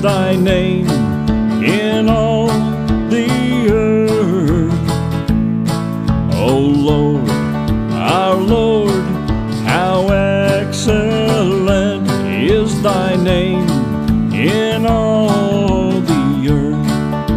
thy name in all the earth. O Lord, our Lord, how excellent is thy name in all the earth.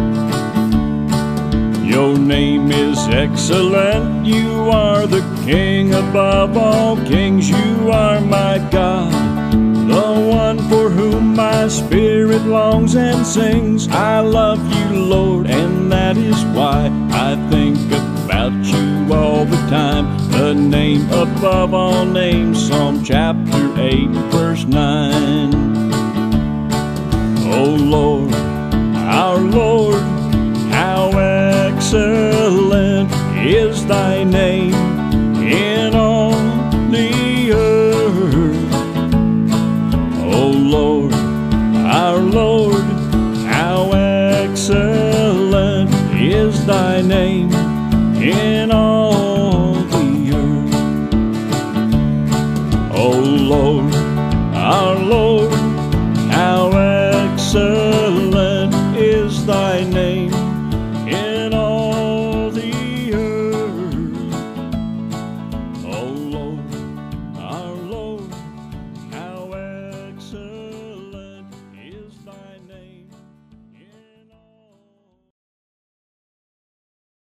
Your name is excellent, you are the King above all kings. You are my God, the one for whom my spirit longs and sings. I love you, Lord, and that is why I think about you all the time. The name above all names, Psalm chapter 8, verse 9. O Lord, our Lord, how excellent is thy name in all the earth. O Lord, our Lord, how excellent is thy name in all the earth. O Lord, our Lord,